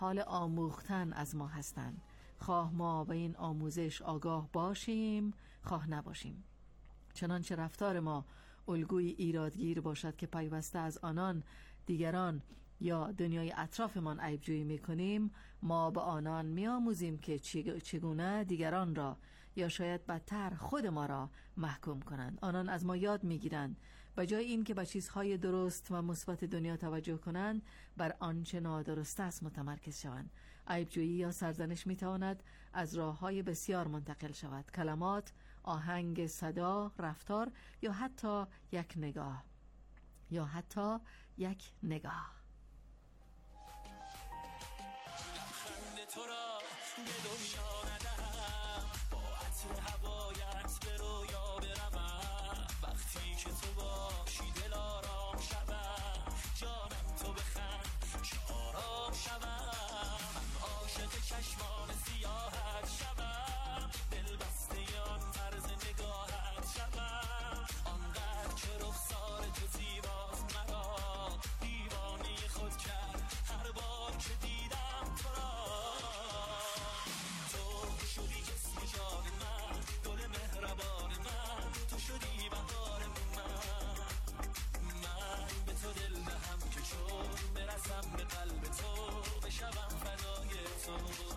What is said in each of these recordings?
حال آموختن از ما هستند، خواه ما به این آموزش آگاه باشیم خواه نباشیم. چنانچه رفتار ما الگوی ایرادگیر باشد که پیوسته از آنان، دیگران یا دنیای اطرافمان عیب‌جویی می‌کنیم، ما به آنان می‌آموزیم که چگونه دیگران را یا شاید بدتر خود ما را محکوم کنند. آنان از ما یاد می‌گیرند به جای این که به چیزهای درست و مثبت دنیا توجه کنند، بر آنچه نادرست است متمرکز شوند. عیب‌جویی یا سرزنش می‌تواند از راه‌های بسیار منتقل شود: کلمات، آهنگ صدا، رفتار یا حتی یک نگاه. تو را به دنیا ندهم، با عطر هوایت به رویا برم. وقتی که تو باشی دل آرام شوم، جانم تو بخند که آرام شوم. من عاشق چشمان سیاحت شوم، دل بسته آن طرز نگاهت شوم. آنقدر که رخسار تو زیباست مرا دیوانه خود کرد هر بار که دیدم تو را. برسم به قلب تو، بشوم فدای تو.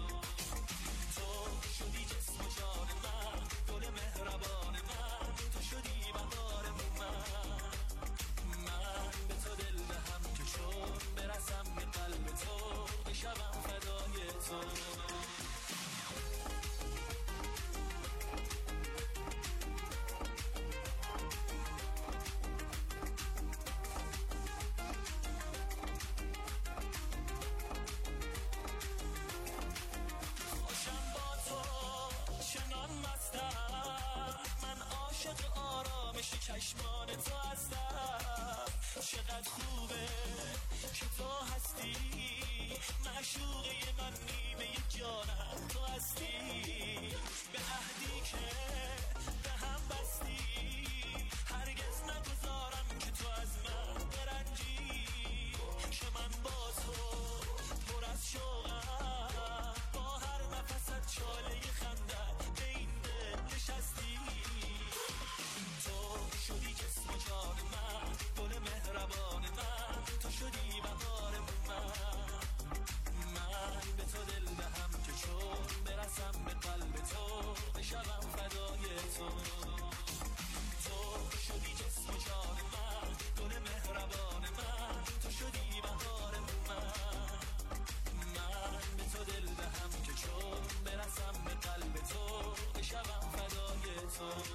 تو شدی جسم و جان من، گل مهربان من. تو شدی بهار من به تو دل دهم که چون برسم به قلب تو، بشوم فدای تو. چشمان تو هستم، چقدر خوبه که تو هستی. معشوقه من نیمه جانم تو هستی. به عهدی که به هم بستی هرگز نگذارم که تو از من برنجی. که من با تو پر از شوقم، با هر نفست چاله خندت به این دل نشستی. شدی جسم و جان من، گل مهربان من. تو شدی بهار من به تو دل دهم که چون برسم به قلب تو، بشوم فدای تو. تو شدی جسم و جان من، گل مهربان من. تو شدی بهار من به تو دل دهم که چون برسم به قلب تو، بشوم فدای تو.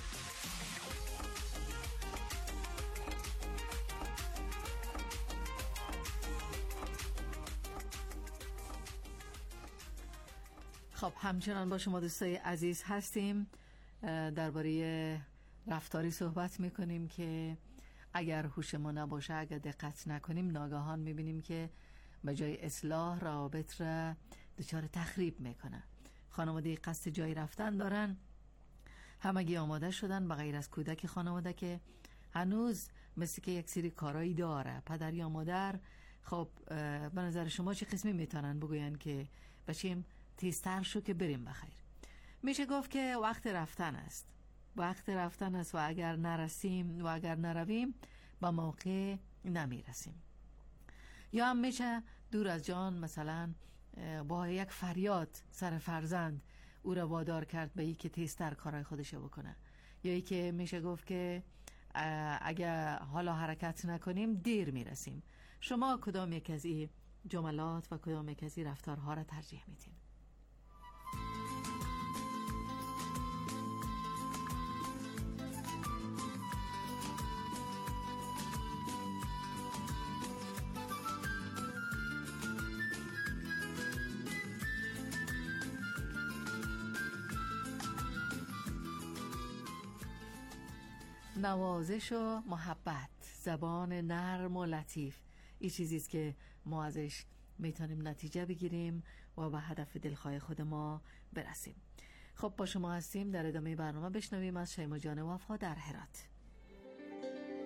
خب همچنان با شما دوستای عزیز هستیم، درباره رفتاری صحبت میکنیم که اگر هوش ما نباشه، اگر دقت نکنیم، ناگهان میبینیم که به جای اصلاح روابط را دچار تخریب میکنه. خانواده قصد جای رفتن دارن، همگی آماده شدن به غیر از کودک خانواده که هنوز مثل که یک سری کارایی داره. پدر یا مادر خب به نظر شما چه قسمی میتونن بگوین که بچیم تیزتر شو که بریم بخیر؟ میشه گفت که وقت رفتن است، وقت رفتن است و اگر نرسیم و اگر نرویم با موقع نمیرسیم. یا هم میشه دور از جان مثلا با یک فریاد سر فرزند او را وادار کرد به ای که تیزتر کارهای خودشو بکنه. یا ای که میشه گفت که اگر حالا حرکت نکنیم دیر میرسیم. شما کدام یک از این جملات و کدام یک از این رفتارها را ترجیح میدین؟ نوازش و محبت، زبان نرم و لطیف، این چیزیست که ما ازش میتونیم نتیجه بگیریم و به هدف دلخواه خود ما برسیم. خب با شما هستیم در ادامه برنامه. بشنویم از شیما جان وفا در هرات.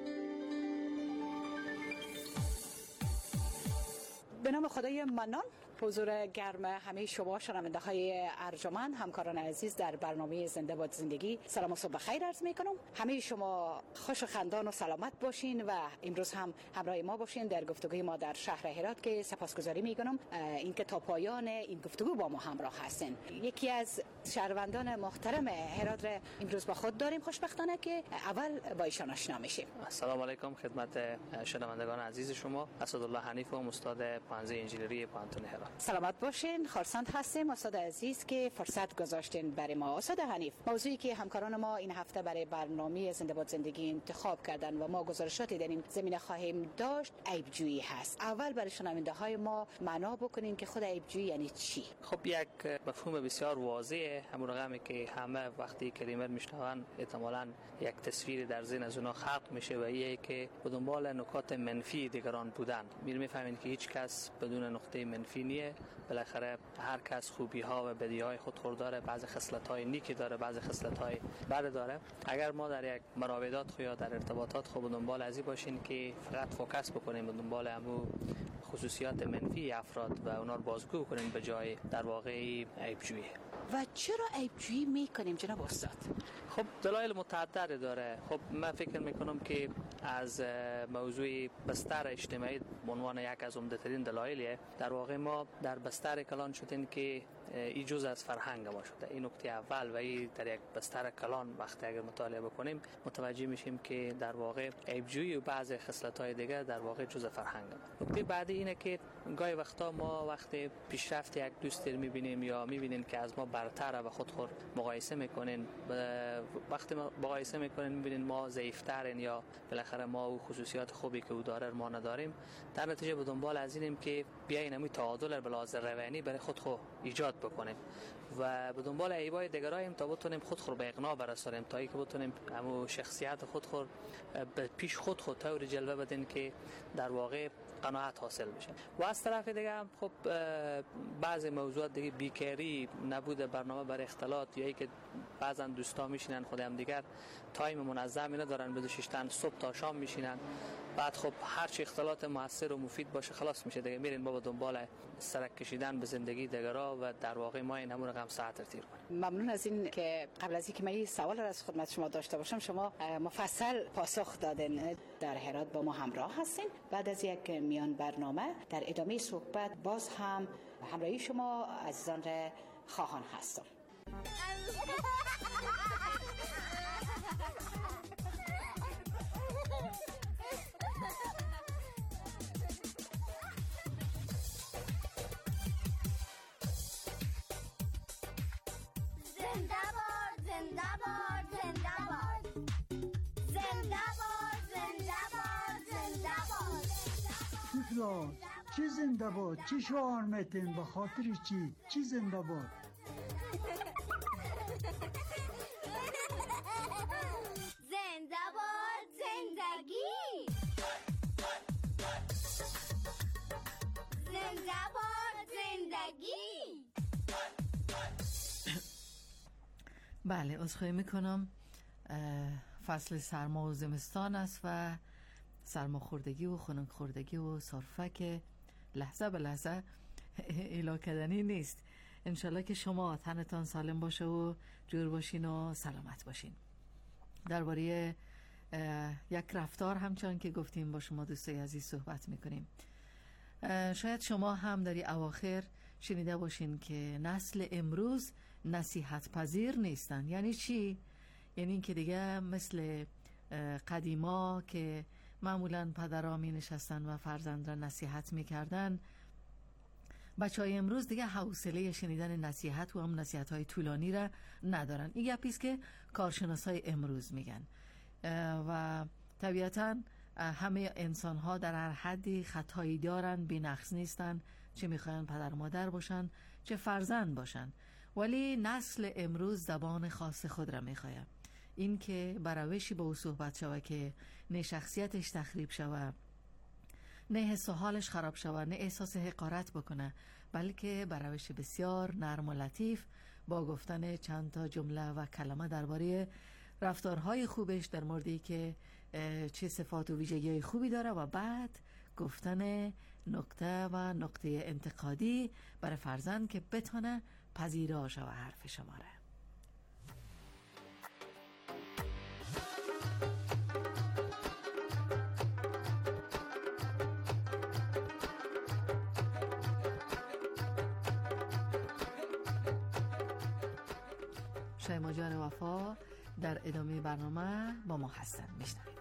به نام خدای منان، حضور گرم همه شما شنونده های ارجمند، همکاران عزیز در برنامه زنده باد زندگی، سلام و صبح بخیر عرض میکنم. همه شما خوش و خندان و سلامت باشین و امروز هم همراه ما باشین در گفتگوی ما در شهر هرات که سپاسگزاری میکنم اینکه تا پایان این گفتگو با ما همراه هستین. یکی از شهروندان محترم هرات را امروز با خود داریم، خوشبختانه که اول با ایشان آشنا میشیم. السلام علیکم خدمت شنوندگان عزیز شما. اسدالله حنیف و استاد پانزه انجینری پانتون هرات. سلامت باشین، خرسند هستیم استاد عزیز که فرصت گذاشتین برای ما. استاد حنیف، موضوعی که همکاران ما این هفته برای برنامه زنده باد زندگی انتخاب کردن و ما گزارشاتی در این زمینه خواهیم داشت عیب‌جویی هست. اول برای شنونده های ما معنا بکنین که خود عیب‌جویی یعنی چی؟ خب یک مفهوم بسیار واضحه، همون رقمی که همه وقتی کلمه میشنون احتمالاً یک تصویر در ذهن از اونها خلق میشه و یه که به دنبال نکات منفی دیگران بودن. میفهمین که هیچ کس بدون نقطه منفی نیه. بالاخره هر کس خوبی ها و بدی های خود داره، بعضی خصلت های نیکی داره، بعضی خصلت های بد داره. اگر ما در یک مراودات خو یا در ارتباطات خو به دنبال ازی باشین که فقط فوکس بکنیم به دنبال همو خصوصیات منفی افراد و اونا رو بازگو کنیم به جای در واقع عیب‌جویی. و چرا عیب‌جویی میکنیم جناب استاد؟ خب دلایل متعدد داره. خب من فکر میکنم که از موضوع بستر اجتماعی به عنوان یک از عمده‌ترین دلایلیه. در واقع ما در بستر کلان شدیم که این جزء از فرهنگ ما شده. این نکته اول و این در یک بستر کلان وقتی اگر مطالعه بکنیم متوجه میشیم که در واقع عیب‌جویی و بعضی خصلت‌های دیگر در واقع جزء فرهنگ ما. نکته بعدی اینه که گاهی وقتا ما وقتی پیشرفت یک دوستی رو میبینیم یا میبینیم که از ما برتره و خود مقایسه میکنین، وقتی مقایسه میکنین میبینین ما ضعیف‌ترین یا بالاخره ما او خصوصیات خوبی که او داره ما نداریم، در نتیجه به دنبال از اینیم که بیاین همین تعادل به لحاظ روانی برای خود ایجاد بکنیم و به دنبال عیبای دیگرایم تا بتونیم خود به اقناع برسونیم، تا اینکه بتونیم همون شخصیت خود به پیش خود طور جلوه بدیم که در واقع قناعت حاصل بشه. و از طرف دیگه هم خب بعضی موضوعات دیگه بیکاری، نبود برنامه برای اختلاط یا اینکه بعضا دوستا میشینن خود هم دیگر تایم منظمی ندارن، بدون شیشتن صبح تا شام میشینن، بعد خب هر چی اختلاط موثر و مفید باشه خلاص میشه دیگه، میرین ما به دنبال سرک کشیدن به زندگی دیگرا و در واقع ما این همون رقم ساعت رو تیر کنیم. ممنون از این که قبل از اینکه من این سوال را از خدمت شما داشته باشم شما مفصل پاسخ دادن. در هرات با ما همراه هستین. بعد از یک میان برنامه در ادامه صحبت باز هم همراهی شما عزیزان را خواهان هستم. چی زنده باد؟ چی شعار میتین؟ به خاطر چی زنده باد؟ زنده باد زندگی، زنده باد زندگی. بله، عذرخواهی میکنم. فصل سرما و زمستان است و سرماخوردگی و خنک‌خوردگی و سرفه که لحظه به لحظه ایلا کردنی نیست. انشالله که شما تنتان سالم باشه و جور باشین و سلامت باشین. درباره یک رفتار همچنان که گفتیم با شما دوستای عزیز صحبت میکنیم. شاید شما هم در اواخر شنیده باشین که نسل امروز نصیحت پذیر نیستن. یعنی چی؟ یعنی این که دیگه مثل قدیما که معمولاً پدرها می نشستن و فرزند را نصیحت می کردن، بچهای امروز دیگه حوصله شنیدن نصیحت و هم نصیحت های طولانی را ندارن. این گپیست که کارشناس های امروز میگن و طبیعتاً همه انسان ها در هر حدی خطایی دارن، بی نقص نیستن، چه میخواین پدر مادر باشن چه فرزند باشن، ولی نسل امروز زبان خاص خود را میخواید. این که بروشی با او صحبت شوه که نه شخصیتش تخریب شوه، نه حس و حالش خراب شوه، نه احساس حقارت بکنه، بلکه بروش بسیار نرم و لطیف با گفتن چند تا جمله و کلمه درباره رفتارهای خوبش، در موردی که چه صفات و ویژگی‌های خوبی داره و بعد گفتن نکته و نقطه انتقادی برای فرزند که بتونه پذیرا شود حرف شما را. شیما جان وفا در ادامه برنامه با ما هستن، میشنویم.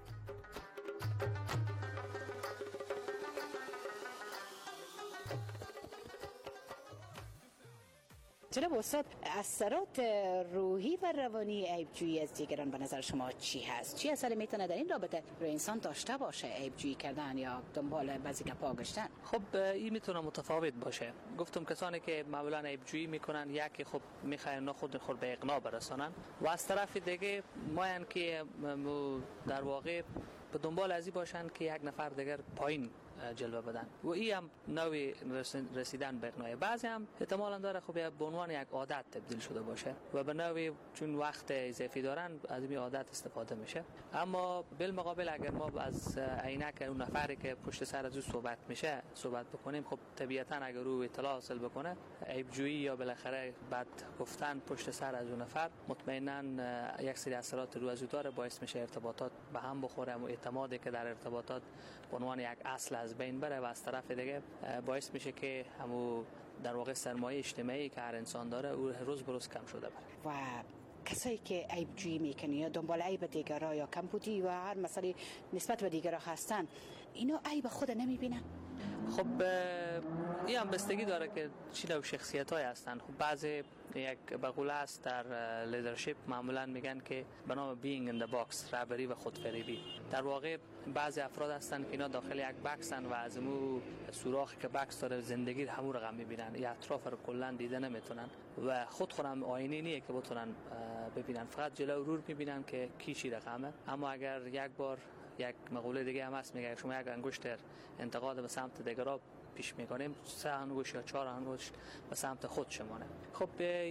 جناب استاد، اثرات روحی و روانی عیبجویی از دیگران به نظر شما چی هست؟ چی اثری میتونه در این رابطه روی انسان داشته باشه، عیبجویی کردن یا دنبال بعضی گپا گشتن؟ خب این میتونه متفاوت باشه. گفتم کسانی که معمولا عیبجویی میکنن یکی خب میخواین خود به اقناع برسانن و از طرف دیگه ماین که در واقع به دنبال ازی باشن که یک نفر دیگر پایین جلوه بدن و این هم نوع رسیدن به اقناع. بعضی هم احتمالاً داره خب به عنوان یک عادت تبدیل شده باشه و به نوعی چون وقت اضافی دارن از این عادت استفاده میشه. اما بالمقابل اگر ما از عینک اون نفری که پشت سر از او صحبت بکنیم، خب طبیعتاً اگر او اطلاع حاصل بکنه عیبجویی یا بالاخره بد گفتن پشت سر از اون نفر، مطمئناً یک سری اثرات رو از او داره، باعث میشه ارتباطات به هم بخوره و اعتمادی که در ارتباطات به عنوان یک اصل از بین بره و از طرف دیگه باعث میشه که همو در واقع سرمایه اجتماعی که هر انسان داره او روز به روز کم شده بره. و کسایی که عیبجویی میکنن یا دنبال عیب دیگرها یا کمبودی و هر مسئله نسبت به دیگرها هستن، اینا عیب خود نمیبینن؟ خب این هم بستگی داره که چی نوع شخصیت های هستن. خب بعضی یک بقوله است در لیدرشپ معمولا میگن که به نام being in the box، رهبری و خودفریبی. در واقع بعضی افراد هستن که اینا داخل یک بکسن و از مو سوراخی که بکس داره زندگی همون رقم میبینن، یا اطراف رو کلا دیده نمیتونن و خودم آینه نیه که بتونن ببینن، فقط جلو رو میبینن که کی چی رقمه. اما اگر یک بار یک مقوله دیگه هم هست میگه شما یک انگشت انتقاد به سمت دیگران پیش میکنیم، 3 انگشت یا 4 انگشت به سمت خود شمانه. خب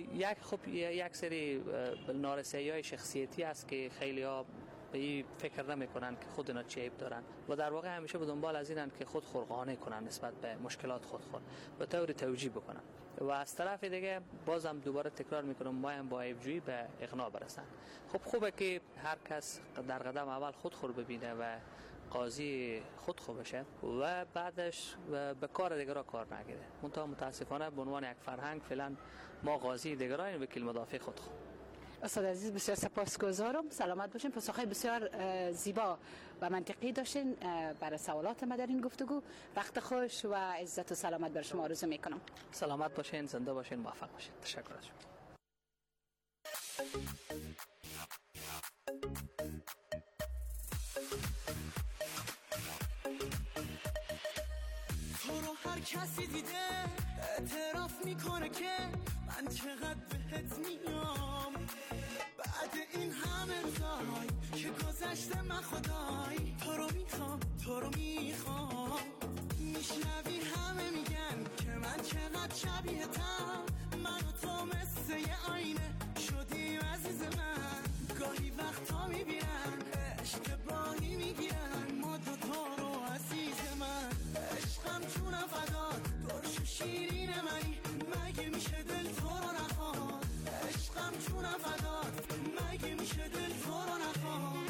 یک سری نارسایی‌های شخصیتی است که خیلی ها به این فکر نمیکنن که خود اینا چه عیب دارن و در واقع همیشه به دنبال از اینن که خود خلقانه کنن نسبت به مشکلات خود به طور توجیه بکنن. و از طرف دیگه بازم دوباره تکرار میکنم، ما هم با عیبجویی به اقناع برسن. خب خوبه که هر کس در قدم اول خود ببینه و قاضی خود بشه و بعدش به کار دیگران کار نگیره. منتها متاسفانه به عنوان یک فرهنگ فعلا ما قاضی دیگران وکیل مدافع خود. استاد عزیز بسیار سپاسگزارم، سلامت باشین. پاسخهای بسیار زیبا و منطقی داشتین برای سوالات ما در این گفتگو. وقت خوش و عزت و سلامت بر شما آرزو میکنم. سلامت باشین، زنده باشین، موفق باشین. تشکر از شما. تو رو هر کسی دیده اعتراف میکنه که من چقدر بهت میام. بعد این همه روزای که گذشته من خدای تو رو میخوام. میشنوی همه میگن که من چقدر شبیه‌تم، من و تو مثل یه آینه شدیم عزیز من. گاهی وقتا میبینن عشق باهی میگیرن ما دوتا رو عزیز من. عشقم چونم فدات درش و شیرین منی، مگه میشه دل تو رو نخواد. عشقم چونم فدات مگه میشه دل تو رو نخواد.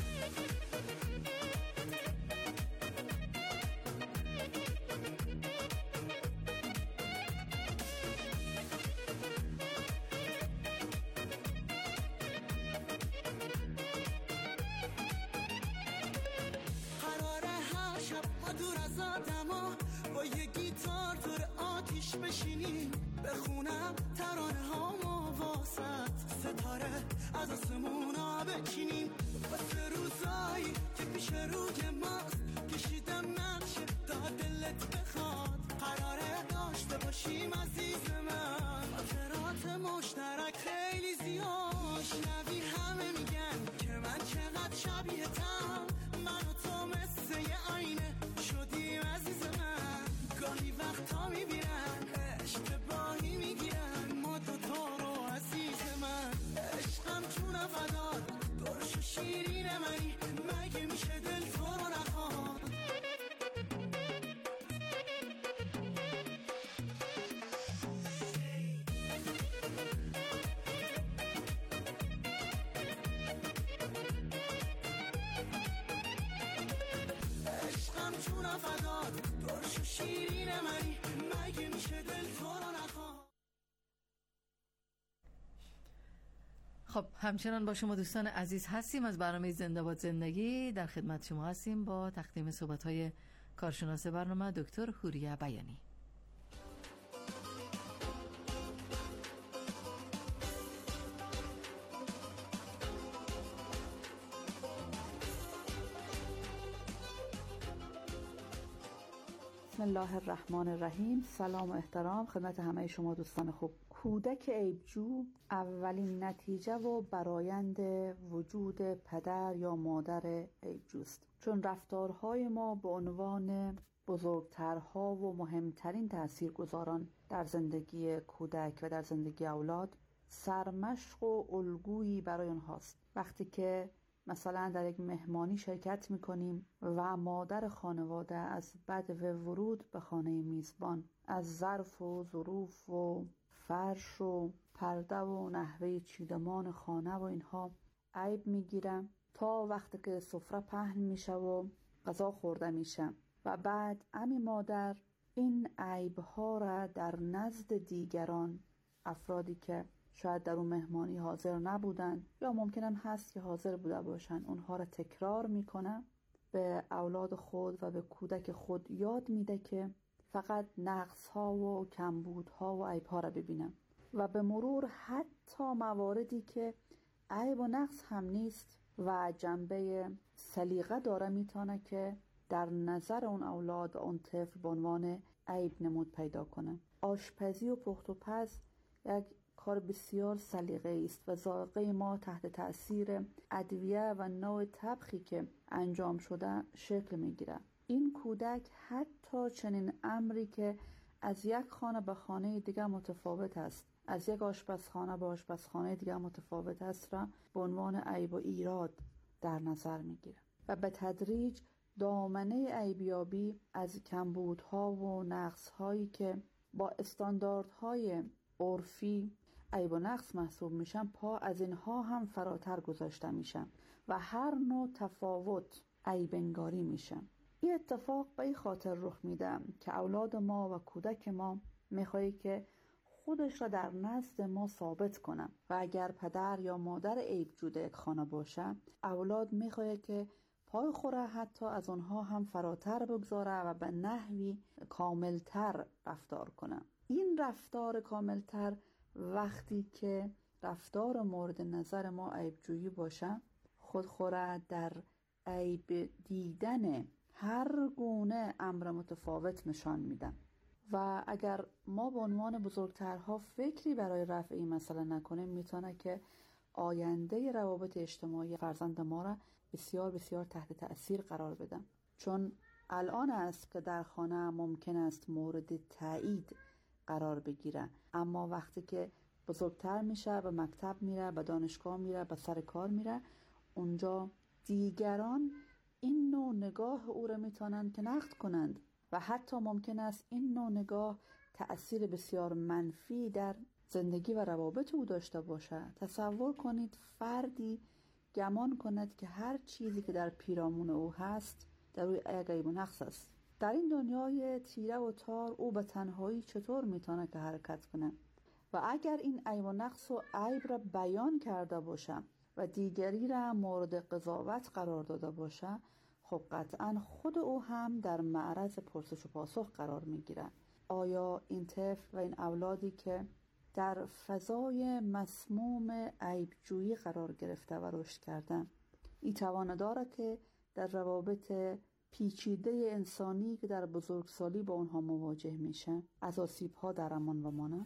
با یه گیتار دور آتیش بشینیم بخونم ترانه هامو واسط، ستاره از آسمونا بچینیم واسه روزایی که پیش روی ماست. کشیدم نقش تا دلت بخواد، قراره داشته باشیم عزیز من خاطرات مشترک خیلی زیاد. شنوی همه میگن که من چقدر شبیه‌تم، من و تو مثل یه آینه شدیم عزیز من. گاهی وقتا میبینن عشق باهی میگیرن ما دوتا رو عزیز من. عشقم چونم فدات درش و شیرین منی، مگه میشه دل تو رو نخواد. منی مگه میشه دل تو رو نخوام. خب همچنان با شما دوستان عزیز هستیم. از برنامه زنده باد زندگی در خدمت شما هستیم با تقدیم صحبت‌های کارشناس برنامه دکتر حوریه بیانی. بسم الله الرحمن الرحیم. سلام و احترام خدمت همه شما دوستان خوب. کودک عیبجو اولین نتیجه و برآیند وجود پدر یا مادر عیبجوست، چون رفتارهای ما به عنوان بزرگترها و مهمترین تاثیرگذاران در زندگی کودک و در زندگی اولاد سرمشق و الگویی برای آنهاست. وقتی که مثلا در یک مهمانی شرکت میکنیم و مادر خانواده از بدو ورود به خانه میزبان از ظرف و ظروف و فرش و پرده و نحوه چیدمان خانه و اینها عیب میگیرم تا وقتی که سفره پهن میشه و غذا خورده میشه و بعد امی مادر این عیبها را در نزد دیگران، افرادی که شاید در اون مهمانی حاضر نبودن یا ممکنم هست که حاضر بوده باشن، اونها را تکرار میکنه، به اولاد خود و به کودک خود یاد میده که فقط نقص ها و کمبود ها و عیب ها را ببینم و به مرور حتی مواردی که عیب و نقص هم نیست و جنبه سلیقه داره میتونه که در نظر اون اولاد و اون طفل به عنوان عیب نمود پیدا کنه. آشپزی و پخت و پز یک کار بسیار سلیقه‌ای است و ذائقه ما تحت تأثیر ادویه و نوع طبخی که انجام شده شکل میگیره. این کودک حتی چنین امری که از یک خانه به خانه دیگر متفاوت است، از یک آشپزخانه به آشپزخانه دیگر متفاوت است را به عنوان عیب و ایراد در نظر میگیره و به تدریج دامنه عیبیابی از کمبودها و نقصهایی که با استانداردهای عرفی عیب و نقص محسوب میشن پا از اینها هم فراتر گذاشته میشن و هر نوع تفاوت عیب انگاری میشن. این اتفاق به این خاطر رخ میده که اولاد ما و کودک ما میخوایی که خودش را در نزد ما ثابت کنه و اگر پدر یا مادر عیبجو در یک خانه باشه، اولاد میخواه که پای خوره حتی از اونها هم فراتر بگذاره و به نحوی کاملتر رفتار کنه. این رفتار کاملتر وقتی که رفتار مورد نظر ما عیبجویی باشه، خود خوره در عیب دیدن هر گونه امر متفاوت نشان میدن و اگر ما به عنوان بزرگترها فکری برای رفع این مسئله نکنیم، میتونه که آینده روابط اجتماعی فرزند ما را بسیار بسیار تحت تأثیر قرار بدن، چون الان است که در خانه ممکن است مورد تایید قرار بگیره، اما وقتی که بزرگتر میشه، به مکتب میره، به دانشگاه میره، به سر کار میره، اونجا دیگران این نوع نگاه او را میتونن که نقد کنند و حتی ممکن است این نوع نگاه تأثیر بسیار منفی در زندگی و روابط او داشته باشه. تصور کنید فردی گمان کند که هر چیزی که در پیرامون او هست در روی عیب و نقص است. در این دنیای تیره و تار او به تنهایی چطور میتونه که حرکت کنه؟ و اگر این عیب و نقص و عیب را بیان کرده باشه و دیگری را مورد قضاوت قرار داده باشه، خب قطعا خود او هم در معرض پرسش و پاسخ قرار میگیره. آیا این طفل و این اولادی که در فضای مسموم عیبجویی قرار گرفته و رشد کردن، این توانه داره که در روابط پیچیده انسانی که در بزرگسالی با اونها مواجه میشه از آسیب‌ها در امان بمانه؟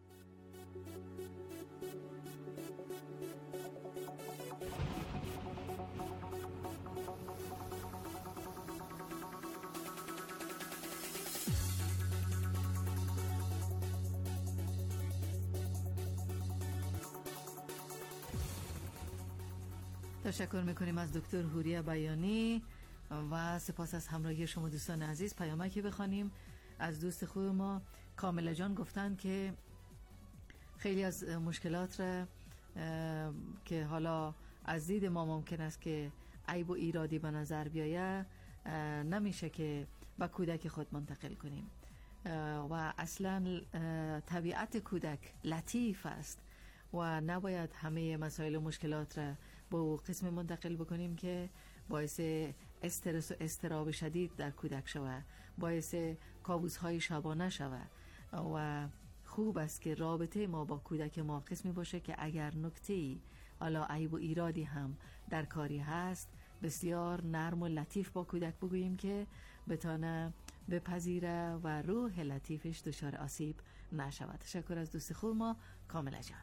تشکر میکنیم از دکتر حوریه بیانی و سپاس از همراهی شما دوستان عزیز. پیامکی بخوانیم از دوست خوب ما کامله جان. گفتن که خیلی از مشکلات را که حالا از دید ما ممکن است که عیب و ایرادی به نظر بیایه نمیشه که به کودک خود منتقل کنیم. و اصلا طبیعت کودک لطیف است و نباید همه مسائل و مشکلات را با او قسم منتقل بکنیم که باعث استرس و اضطراب شدید در کودک شود، باعث کابوس‌های شبانه شود. و خوب است که رابطه ما با کودک ما قسمی باشه که اگر نکته‌ای حالا عیب و ایرادی هم در کاری هست، بسیار نرم و لطیف با کودک بگوییم که بتانه بپذیره و روح لطیفش دچار آسیب نشود. تشکر از دوست خوب ما کاملا جان.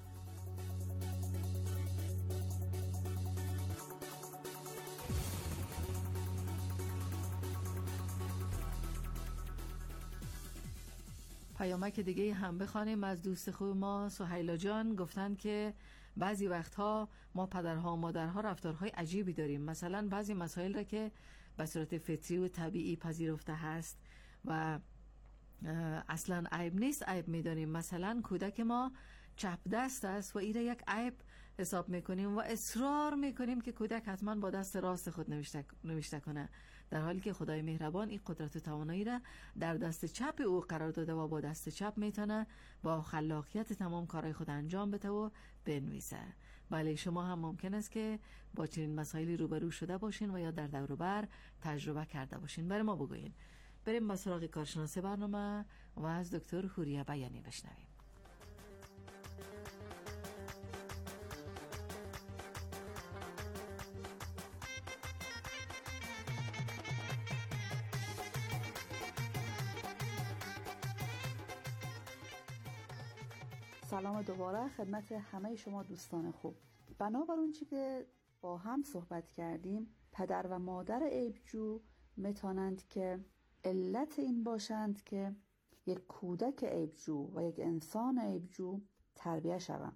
پیامک دیگه هم بخوانیم از دوست خوب ما سهیلا جان. گفتن که بعضی وقتها ما پدرها و مادرها رفتارهای عجیبی داریم، مثلا بعضی مسائل را که به صورت فطری و طبیعی پذیرفته هست و اصلا عیب نیست عیب میدانیم. مثلا کودک ما چپ دست است و این را یک عیب حساب میکنیم و اصرار میکنیم که کودک حتما با دست راست خود نوشته کنه، در حالی که خدای مهربان این قدرت و توانایی را در دست چپ او قرار داده و با دست چپ میتونه با خلاقیت تمام کارهای خود انجام بده و بنویسه. بله، شما هم ممکن است که با چنین مسائلی روبرو شده باشین و یا در دور و بر تجربه کرده باشین. برای ما بگوین. بریم با سراغ کارشناس برنامه و از دکتر حوریه بیانی بشنویم. سلام دوباره خدمت همه شما دوستان خوب. بنابر اون چی که با هم صحبت کردیم، پدر و مادر عیبجو میتونند که علت این باشند که یک کودک عیبجو و یک انسان عیبجو تربیه شوند،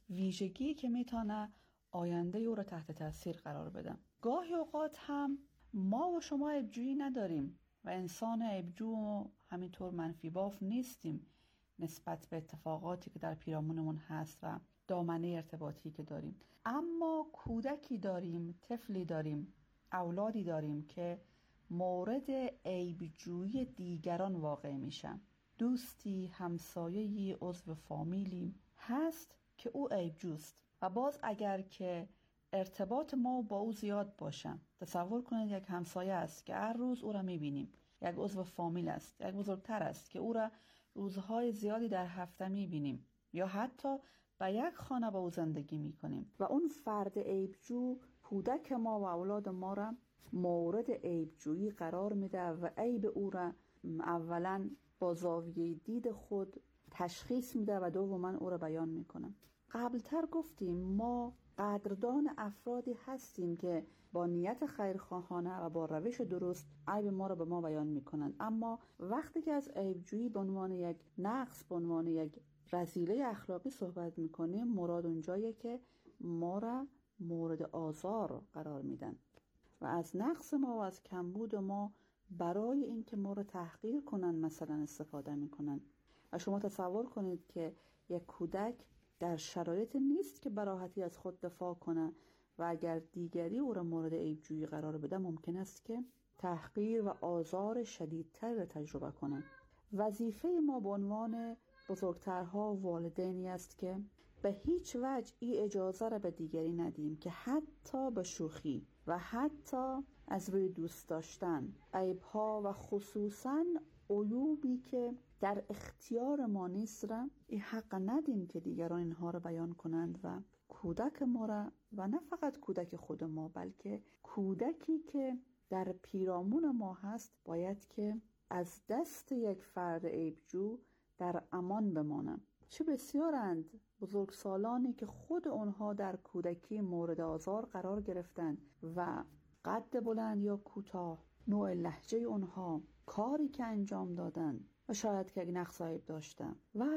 ویژگی که میتونه آینده او را تحت تاثیر قرار بده. گاهی اوقات هم ما و شما عیبجویی نداریم و انسان عیبجو همینطور منفی باف نیستیم نسبت به اتفاقاتی که در پیرامونمون هست و دامنه ارتباطی که داریم، اما کودکی داریم، طفلی داریم، اولادی داریم که مورد عیبجویی دیگران واقع میشن. دوستی، همسایه‌ای، عضو فامیلی هست که او عیبجوست و باز اگر که ارتباط ما با او زیاد باشه، تصور کنید یک همسایه است که هر روز او را میبینیم، یک عضو فامیل است، یک بزرگتر است که او را روزهای زیادی در هفته میبینیم یا حتی به یک خانه با او زندگی میکنیم و اون فرد عیبجو کودک ما و اولاد ما را مورد عیبجویی قرار میده و عیب او را اولا با زاویه دید خود تشخیص میده و دوما او را بیان میکنه. قبلتر گفتیم ما قدردان افرادی هستیم که با نیت خیرخواهانه و با روش درست عیب ما را به ما بیان میکنند، اما وقتی که از عیبجویی به عنوان یک نقص، به عنوان یک رذیله اخلاقی صحبت میکنیم، مراد اونجاییه که ما را مورد آزار قرار میدن و از نقص ما و از کمبود ما برای اینکه ما را تحقیر کنن مثلا استفاده میکنن. و شما تصور کنید که یک کودک در شرایط نیست که به راحتی از خود دفاع کنه و اگر دیگری او را مورد عیبجویی قرار بده ممکن است که تحقیر و آزار شدیدتر را تجربه کنه. وظیفه ما به عنوان بزرگترها و والدینی است که به هیچ وجه این اجازه را به دیگری ندیم که حتی به شوخی و حتی از روی دوست داشتن عیبها و خصوصاً عیوبی که در اختیار ما نیست را این حق ندیم که دیگران اینها را بیان کنند و کودک ما را و نه فقط کودک خود ما بلکه کودکی که در پیرامون ما هست باید که از دست یک فرد عیبجو در امان بمانند. چه بسیارند بزرگسالانی که خود آنها در کودکی مورد آزار قرار گرفتند و قد بلند یا کوتاه، نوع لهجه آنها، کاری که انجام دادن و شاید که نقص عیب داشتن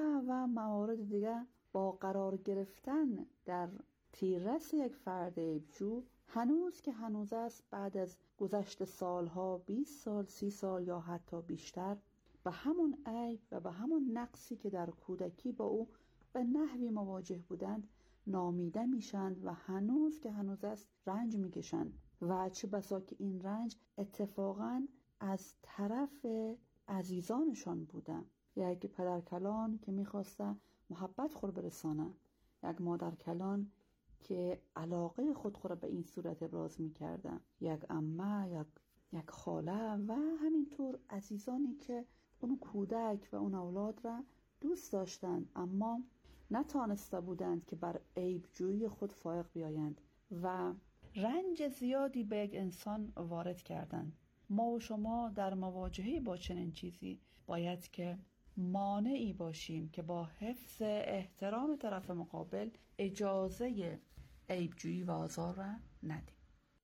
و موارد دیگه با قرار گرفتن در تیررس یک فرد عیبجو هنوز که هنوز است، بعد از گذشت سالها، 20 سال، 30 سال یا حتی بیشتر، به همون عیب و به همون نقصی که در کودکی با او به نحوی مواجه بودند نامیده میشند و هنوز که هنوز است رنج میکشند و چه بسا که این رنج اتفاقاً از طرف عزیزانشان بودن. یک پدر کلان که میخواسته محبت خود برسانه، یک مادر کلان که علاقه خود به این صورت ابراز میکردن، یک عمه، یک خاله و همینطور عزیزانی که اون کودک و اون اولاد را دوست داشتند اما نتانسته بودند که بر عیبجویی خود فائق بیایند و رنج زیادی به یک انسان وارد کردند. ما و شما در مواجهه با چنین چیزی باید که مانعی باشیم که با حفظ احترام طرف مقابل اجازه عیبجویی و آزار را ندیم.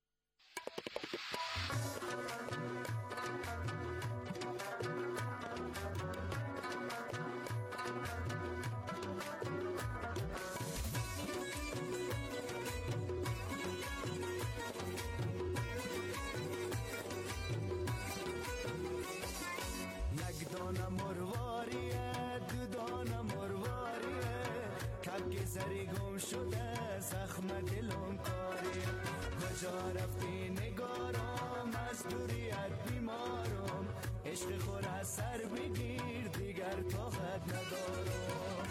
سری گم شده زخم دلم کاری، کجا رفتی نگارم از دوریت بیمارم، عشق خور از سر بگیر دیگر طاقت ندارم.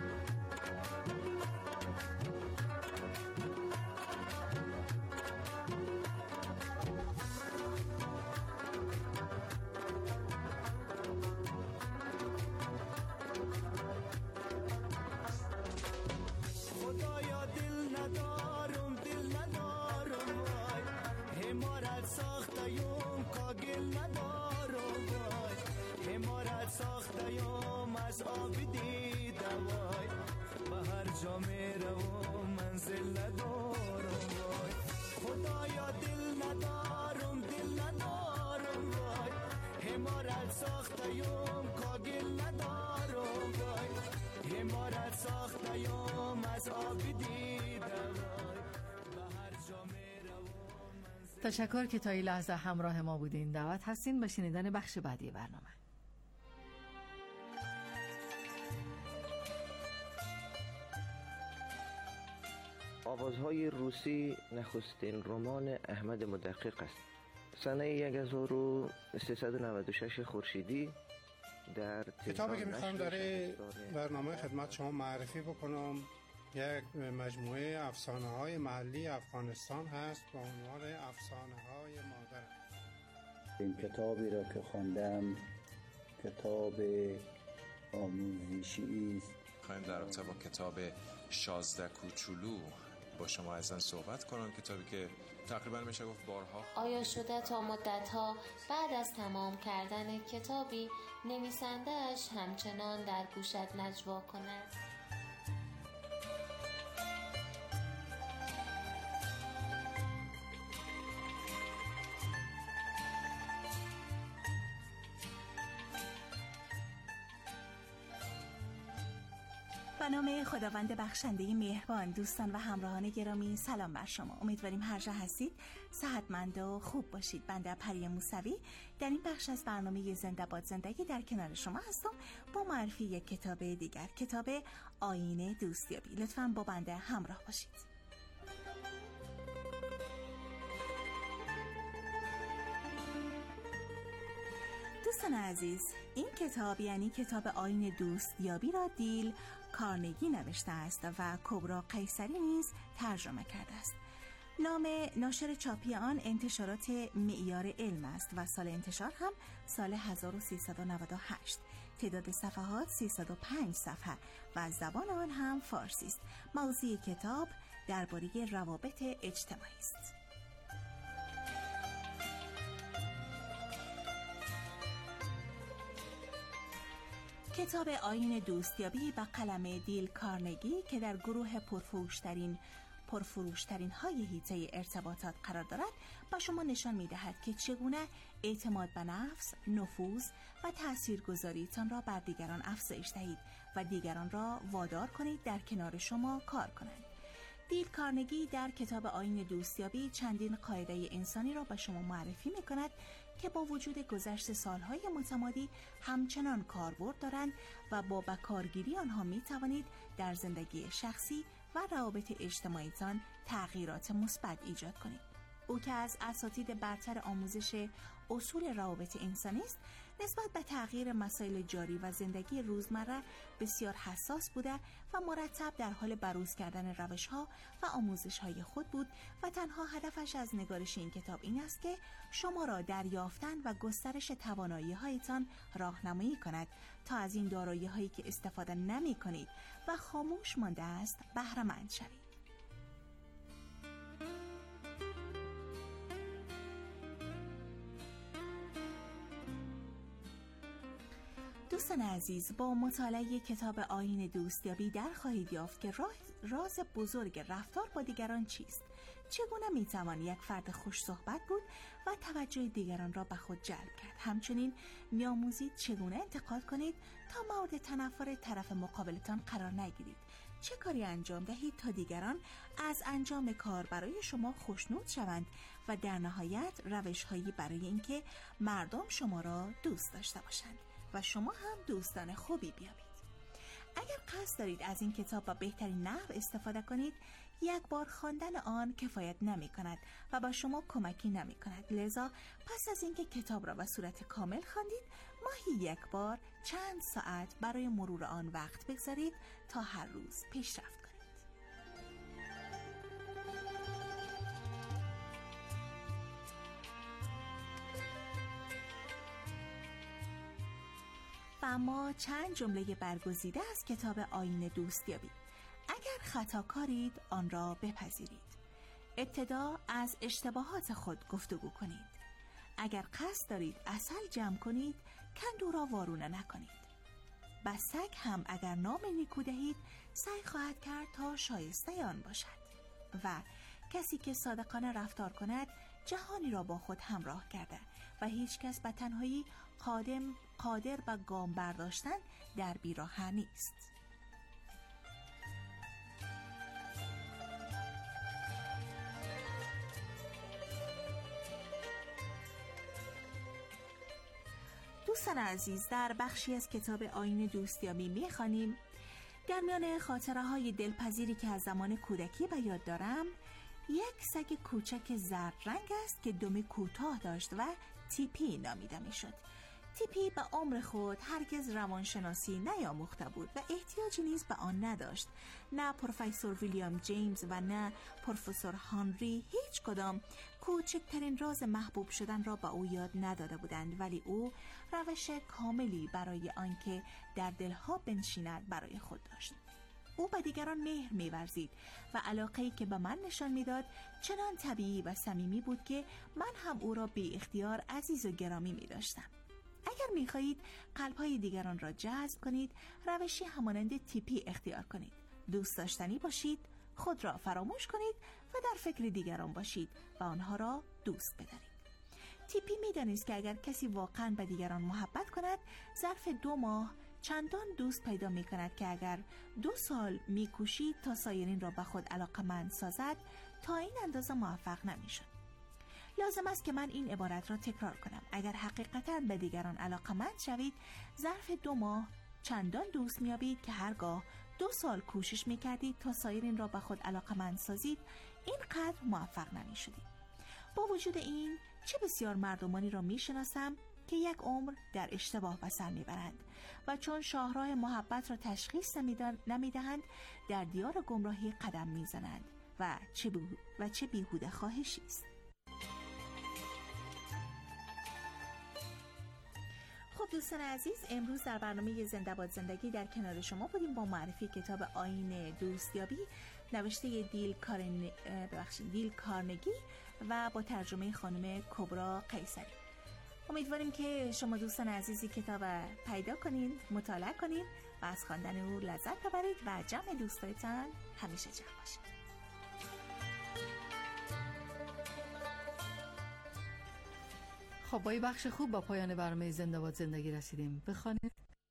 از آب دیدم وای، به هر جا میروم منزل ندارم وای، خدایا دل ندارم وای، حمارت ساختیم کاگل ندارم وای، حمارت ساختیم از آب دیدم وای، به هر جا میروم منزل. تشکر که تا این لحظه همراه ما بودین. دعوت هستین به شنیدن بخش بعدی برنامه. آوازهای روسی نخستین رمان احمد مدقق است. سنه 1396 خورشیدی در کتابی که میخوام در برنامه خدمت شما معرفی بکنم یک مجموعه افسانه‌های محلی افغانستان هست با عنوان افسانه‌های مادر. این کتابی را که خواندم کتاب آموزشی است. خواهیم در رابطه با کتاب 16 کوچولو با شما ازن صحبت کنم، کتابی که تقریبا میشه گفت بارها آیا شده تا مدتها بعد از تمام کردن کتابی نویسنده‌اش همچنان در گوشت نجوا کند؟ به نام خداوند بخشنده مهربان، دوستان و همراهان گرامی، سلام بر شما. امیدواریم هر جا هستید صحتمند و خوب باشید. بنده پری موسوی در این بخش از برنامه زنده باد زندگی در کنار شما هستم با معرفی یک کتاب دیگر، کتاب آیین دوستیابی. لطفاً با بنده همراه باشید. دوستان عزیز، این کتاب یعنی کتاب آیین دوستیابی را دیل کارنگی نوشته است و کبرا قیصری نیز ترجمه کرده است. نام ناشر چاپی آن انتشارات معیار علم است و سال انتشار هم سال 1398. تعداد صفحات 305 صفحه و زبان آن هم فارسی است. موضوع کتاب درباره روابط اجتماعی است. کتاب آیین دوستیابی به قلم دیل کارنگی که در گروه پرفروشترین های حیطه ارتباطات قرار دارد به شما نشان می دهد که چگونه اعتماد به نفس، نفوذ و تاثیرگذاریتان را بر دیگران افزایش دهید و دیگران را وادار کنید در کنار شما کار کنند. دیل کارنگی در کتاب آیین دوستیابی چندین قاعده انسانی را به شما معرفی می کند که با وجود گذشت سالهای متمادی همچنان کاربرد دارند و با بکارگیری آنها می توانید در زندگی شخصی و روابط اجتماعیتان تغییرات مثبت ایجاد کنید. او که از اساتید برتر آموزش اصول روابط انسانی است، نسبت به تغییر مسائل جاری و زندگی روزمره بسیار حساس بوده و مرتب در حال بروز کردن روش‌ها و آموزش‌های خود بود و تنها هدفش از نگارش این کتاب این است که شما را در یافتن و گسترش توانایی‌هایتان راهنمایی کند تا از این دارایی‌هایی که استفاده نمی‌کنید و خاموش مانده است بهره‌مند شوید. دوستان عزیز، با مطالعه کتاب آیین دوستیابی در خواهید یافت که راز بزرگ رفتار با دیگران چیست، چگونه میتوان یک فرد خوش صحبت بود و توجه دیگران را به خود جلب کرد. همچنین می‌آموزید چگونه انتقاد کنید تا مورد تنفر طرف مقابلتان قرار نگیرید، چه کاری انجام دهید تا دیگران از انجام کار برای شما خوشنود شوند و در نهایت روش‌هایی برای اینکه مردم شما را دوست داشته باشند و شما هم دوستان خوبی بیابید. اگر قصد دارید از این کتاب با بهترین نحو استفاده کنید، یک بار خواندن آن کفایت نمی کند و با شما کمکی نمی کند. لذا پس از اینکه کتاب را به صورت کامل خواندید، ماهی یک بار چند ساعت برای مرور آن وقت بگذارید تا هر روز پیشرفت کنید. و اما چند جمله برگزیده از کتاب آیین دوستیابی. اگر خطاکارید آن را بپذیرید. ابتدا از اشتباهات خود گفتگو کنید. اگر قصد دارید عسل جمع کنید، کندو را وارونه نکنید. به سگ هم اگر نام نیکو دهید، سعی خواهد کرد تا شایسته آن باشد. و کسی که صادقانه رفتار کند، جهانی را با خود همراه کرده و هیچ کس به تنهایی قادر به گام برداشتن در بیراه نیست. دوستان عزیز، در بخشی از کتاب آیین دوستیابی می‌خوانیم در میان خاطره‌های دلپذیری که از زمان کودکی به یاد دارم، یک سگ کوچک زرد رنگ است که دم کوتاه داشت و تیپی نامیده می‌شد. تیپی به عمر خود هرگز روانشناسی نیاموخته بود و احتیاجی نیز به آن نداشت. نه پروفسور ویلیام جیمز و نه پروفسور هانری هیچ کدام کوچکترین راز محبوب شدن را به او یاد نداده بودند، ولی او روش کاملی برای آنکه در دلها بنشیند برای خود داشت. او به دیگران مهر می‌ورزید و علاقه‌ای که به من نشان می‌داد چنان طبیعی و صمیمی بود که من هم او را بی اختیار عزیز و گرامی می‌داشتم. اگر می‌خواهید قلب‌های دیگران را جذب کنید، روشی همانند تیپی اختیار کنید. دوست داشتنی باشید، خود را فراموش کنید و در فکر دیگران باشید و آنها را دوست بدارید. تیپی می‌دانست که اگر کسی واقعاً به دیگران محبت کند، ظرف 2 ماه چندان دوست پیدا می‌کند که اگر 2 سال می‌کوشید تا سایرین را به خود علاقه‌مند سازد، تا این اندازه موفق نمی‌شد. لازم است که من این عبارت را تکرار کنم. اگر حقیقتاً به دیگران علاقه‌مند شوید، ظرف 2 ماه چندان دوست می‌یابید که هرگاه 2 سال کوشش می‌کردید تا سایرین را به خود علاقه‌مند سازید، اینقدر موفق نمی‌شدید. با وجود این، چه بسیار مردمانی را می‌شناسم که یک عمر در اشتباه به سر می‌برند و چون شاهراه محبت را تشخیص نمی‌دهند، در دیار گمراهی قدم می‌زنند و چه بیهوده خواهشی است. خب دوستان عزیز، امروز در برنامه زنده باد زندگی در کنار شما بودیم با معرفی کتاب آیین دوستیابی نوشته دیل کارنگی و با ترجمه خانم کبرا قیصری. امیدواریم که شما دوستان عزیزی کتاب پیدا کنین، مطالعه کنین و از خواندن او لذت ببرید و جمع دوستایتان همیشه جمع باشه. خب با این بخش خوب با پایان برنامه زنده باد زندگی رسیدیم. بخوانید،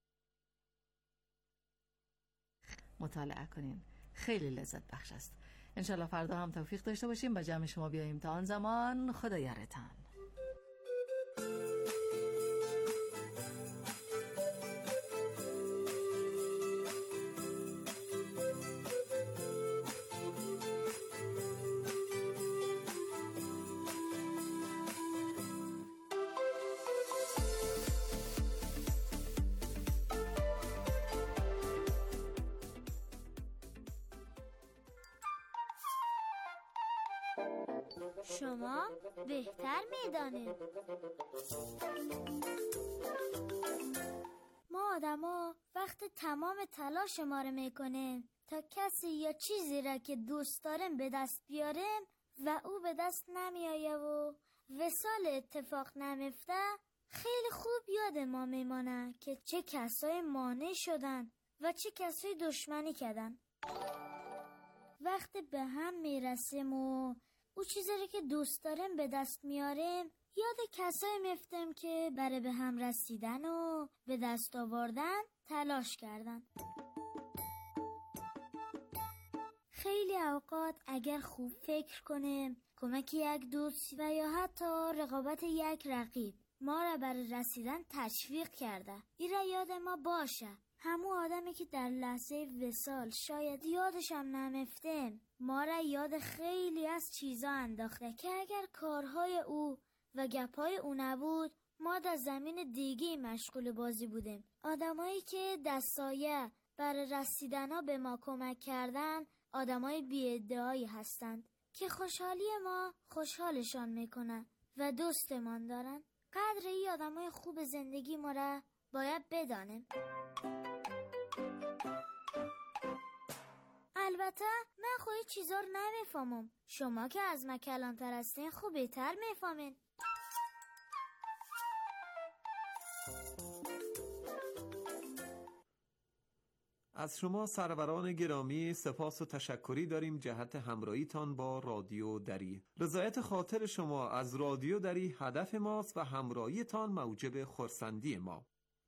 مطالعه کنین، خیلی لذت بخش است. انشالله فردا هم توفیق داشته باشیم و جمع شما بیاییم. تا آن زمان خدا یارتان. شما بهتر میدانید. ما آدما وقت تمام تلاش ما رو میکنیم تا کسی یا چیزی را که دوست داریم به دست بیاریم و او به دست نمیآیه و وصال اتفاق نمیفته، خیلی خوب یاد ما میمانه که چه کسای مانع شدن و چه کسای دشمنی کردن. وقتی به هم میرسیم و او چیزی که دوست داریم به دست میاریم، یاد کسایی میفتیم که برای به هم رسیدن و به دست آوردن تلاش کردن. خیلی اوقات اگر خوب فکر کنیم، کمک یک دوست و یا حتی رقابت یک رقیب ما را برای رسیدن تشویق کرده، این را یاد ما باشه. همون آدمی که در لحظه وصال شاید یادش هم نمیفتیم، ما را یاد خیلی از چیزا انداخته که اگر کارهای او و گپای او نبود، ما در زمین دیگه مشغول بازی بودیم. آدمایی که دستایه برای رسیدن ها به ما کمک کردن، آدمای بی‌ادعایی هستند که خوشحالی ما خوشحالشان میکنن و دوستمان دارن. قدر این آدمای خوب زندگی ما را باید بدانیم. البته من خواهی چیزا رو نمیفهمم، شما که از من کلانتر هستین خوب بهتر میفهمین. از شما سروران گرامی سپاس و تشکری داریم جهت همراهیتان با رادیو دری. رضایت خاطر شما از رادیو دری هدف ماست و همراهیتان موجب خرسندی ما.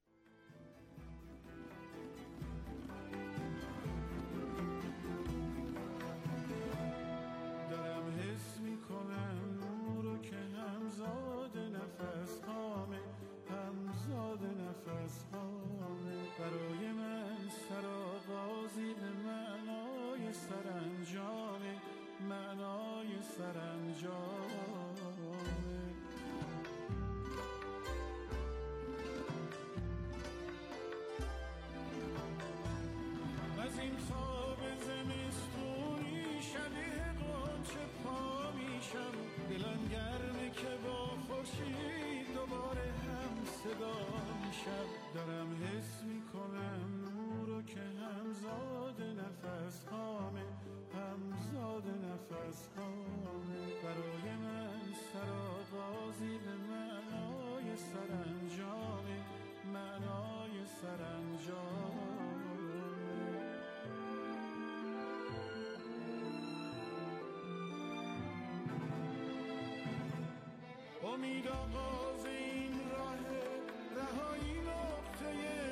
دارم حس میکنم نورو که همزاد نفس هامه، همزاد نفس هامه. برای من سرآغازی به معنای سرانجامه، معنای سرانجامه. از این خواب زمستونی شبیه قنچه پا میشم، دلم گرمه که با خورشید دوباره هم صدا میشم. دارم حس میکنم نورو که همزاد نفس هامه، همزاد نفس هامه. برای من سرآغازی به معنای سرانجامه، معنای سرانجامه. امید آغاز این راه، رهایی نقطه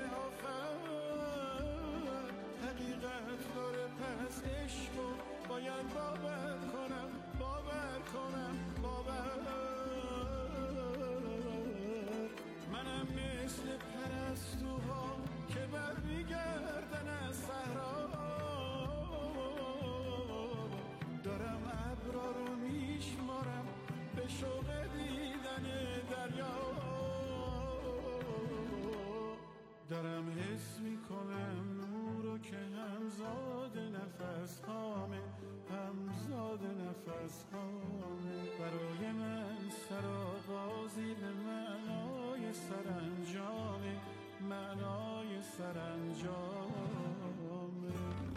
آخر. حقیقت داره پس عشقو باید باور کنم، باور کنم، باور. منم مثل پرستوها که برمیگردن از صحرا. دارم ابرا رو میشمارم به شوق دیدن دریا. دارم حس میکنم نورو که همزاد نفس هامه، همزاد نفس هامه. برای من سرآغازی به معنای سرانجامه، معنای سرانجامه.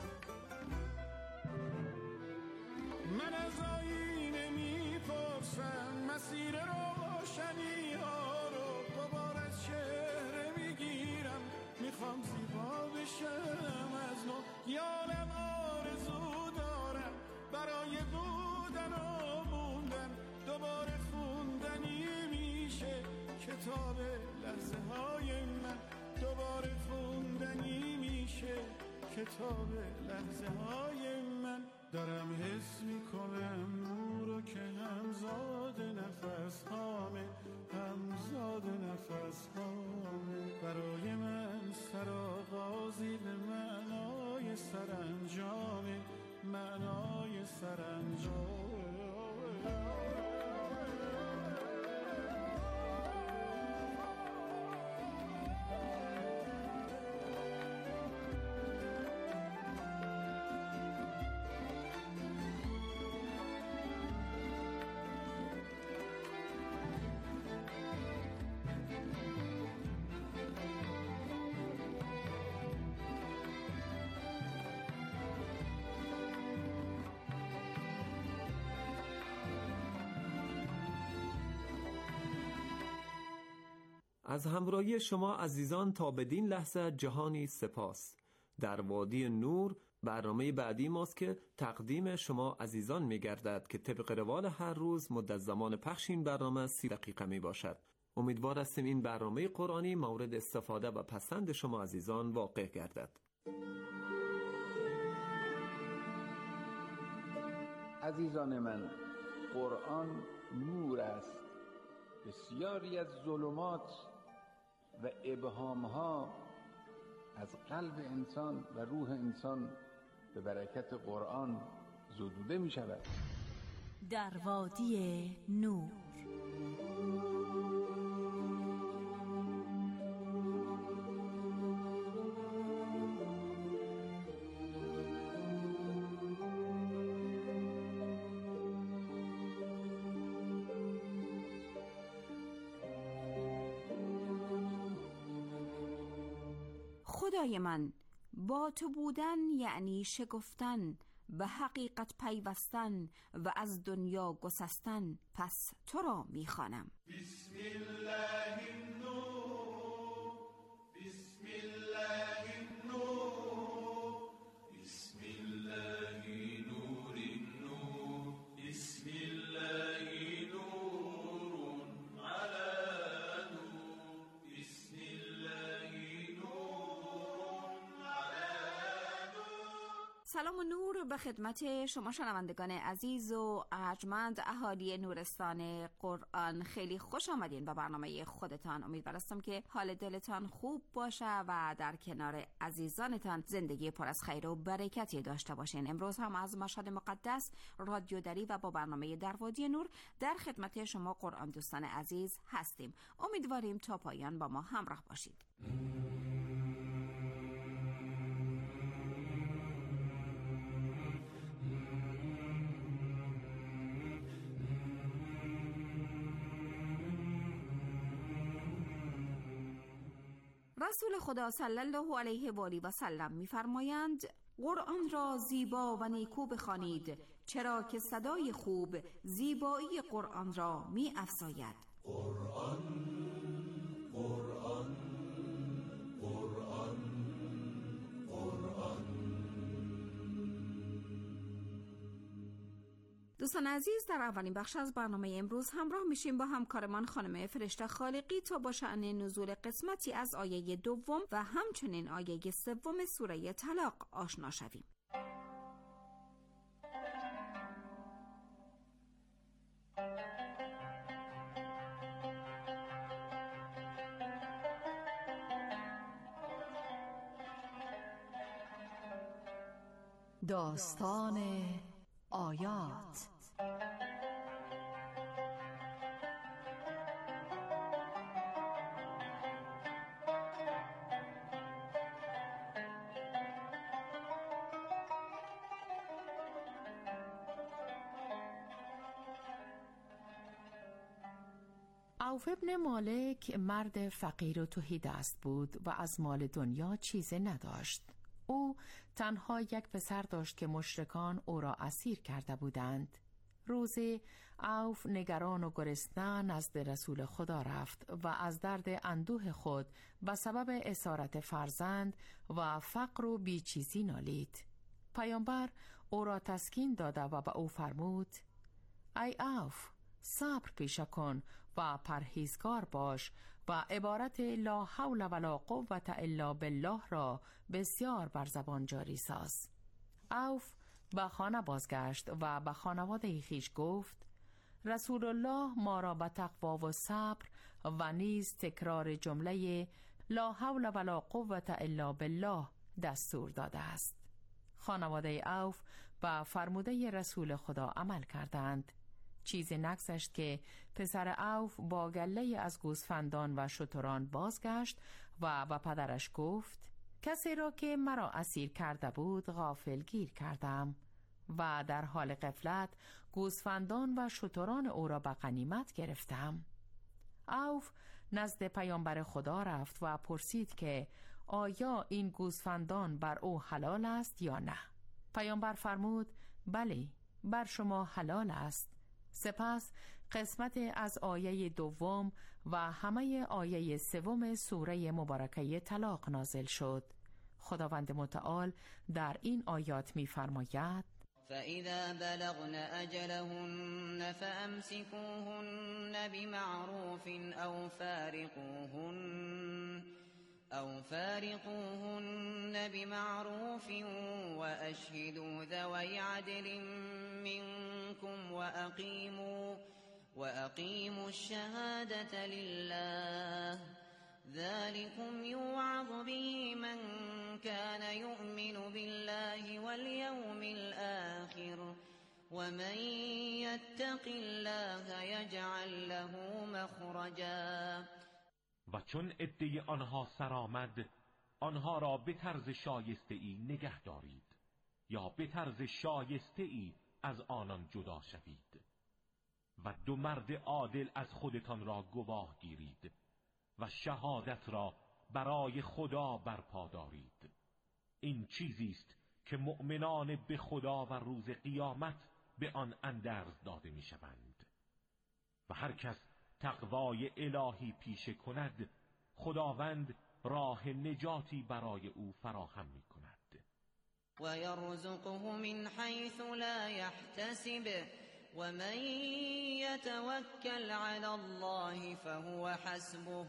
من از آینه میپرسم مسیر روشنی ها رو، دوباره از چهره میگیرم، میخوام زیبا بشم از نو. یالم آرزو دارم برای بودن و موندن، دوباره خوندنی میشه کتاب لحظه های من، دوباره خوندنی میشه کتاب لحظه های من. دارم حس میکنم نورو که همزاد نفس هامه، همزاد نفس هامه. برای من سرآغازی به معنای سرانجامه، معنای سرانجامه. از همراهی شما عزیزان تا بدین لحظه جهانی سپاس. در وادی نور برنامه بعدی ماست که تقدیم شما عزیزان می‌گردد که طبق روال هر روز مدت زمان پخش این برنامه 30 دقیقه میباشد. امیدوار هستیم این برنامه قرآنی مورد استفاده و پسند شما عزیزان واقع گردد. عزیزان من، قرآن نور است. بسیاری از ظلمات و ابهامها از قلب انسان و روح انسان به برکت قرآن زدوده می شود. در وادی نور. خدای من، با تو بودن یعنی شگفتن، به حقیقت پیوستن و از دنیا گسستن، پس تو را میخوانم. بسم الله النور، بسم الله النور، بسم الله نور النور، بسم الله نور على نور، بسم الله نور على نور. سلام و نور به خدمت شما شنوندگان عزیز و ارجمند اهالی نورستان قرآن. خیلی خوش آمدین به برنامه خودتان. امیدوارم که حال دلتان خوب باشه و در کنار عزیزانتان زندگی پر از خیر و برکتی داشته باشین. امروز هم از مشهد مقدس رادیو دری و با برنامه در وادی نور در خدمت شما قرآن دوستان عزیز هستیم. امیدواریم تا پایان با ما همراه باشید. رسول خدا صلی الله علیه و آله و سلم می‌فرمایند قرآن را زیبا و نیکو بخوانید، چرا که صدای خوب زیبایی قرآن را می‌افزاید. قرآن قرآن قرآن قرآن. دوستان عزیز، در اولین بخش از برنامه امروز همراه میشیم با همکارمان خانم فرشته خالقی تا با شأن نزول قسمتی از آیه 2 و همچنین آیه 3 سوره طلاق آشنا شویم. داستان آیات. عوف ابن مالک مرد فقیر و تهیدست بود و از مال دنیا چیزی نداشت. او تنها یک پسر داشت که مشرکان او را اسیر کرده بودند. روزی عوف نگران و گرسنه نزد رسول خدا رفت و از درد اندوه خود و سبب اسارت فرزند و فقر و بیچیزی نالید. پیامبر او را تسکین داده و به او فرمود: ای عوف، صبر پیشه کن و پرهیزگار باش و عبارت لا حول ولا قوة الا بالله را بسیار بر زبان جاری ساز. عوف به خانه بازگشت و به خانواده خویش گفت: رسول الله ما را به تقوا و صبر و نیز تکرار جمله لا حول ولا قوة الا بالله دستور داده است. خانواده عوف به فرموده رسول خدا عمل کردند. چیزی نگذشت که پسر عوف با گله از گوسفندان و شتران بازگشت و به پدرش گفت: کسی را که مرا اسیر کرده بود غافل گیر کردم و در حال غفلت گوسفندان و شتران او را به غنیمت گرفتم. عوف نزد پیامبر خدا رفت و پرسید که آیا این گوسفندان بر او حلال است یا نه؟ پیامبر فرمود: بله، بر شما حلال است. سپس قسمت از آیه 2 و همه آیه 3 سوره مبارکه طلاق نازل شد. خداوند متعال در این آیات می‌فرماید: فَإِذَا بَلَغْنَ أَجَلَهُنَّ فَأَمْسِكُوهُنَّ بِمَعْرُوفٍ أَوْ فَارِقُوهُنَّ بِمَعْرُوفٍ وَأَشْهِدُوا ذَوَيْ عَدْلٍ مِّنكُمْ وَأَقِيمُوا الشَّهَادَةَ لِلَّهِ ذَلِكُمْ يُوعَظُ بِهِ مَنْ كَانَ يُؤْمِنُ بِاللَّهِ وَالْيَوْمِ الْآخِرِ وَمَنْ يَتَّقِ اللَّهَ يَجْعَلْ لَهُ مَخْرَجًا. و چون عده آنها سرآمد، آنها را به طرز شایسته‌ای نگه دارید یا به طرز شایسته‌ای از آنان جدا شوید و 2 مرد عادل از خودتان را گواه گیرید و شهادت را برای خدا برپا دارید. این چیزی است که مؤمنان به خدا و روز قیامت به آن اندرز داده می‌شوند. و هر کس تقوای الهی پیشه کند، خداوند راه نجاتی برای او فراهم می‌کند. و یرزقه من حیث لا یحتسب ومن یتوکل علی الله فهو حسبه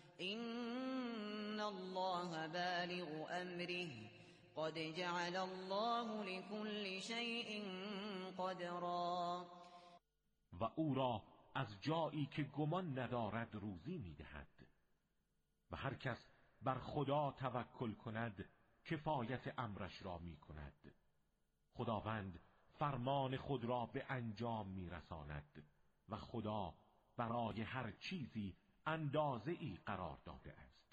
إن الله بالغ أمره قد جعل الله لكل شيء قدرا. و او را از جایی که گمان ندارد روزی می‌دهد و هر کس بر خدا توکل کند کفایت امرش را می‌کند. خداوند فرمان خود را به انجام می‌رساند و خدا برای هر چیزی اندازه‌ای قرار داده است.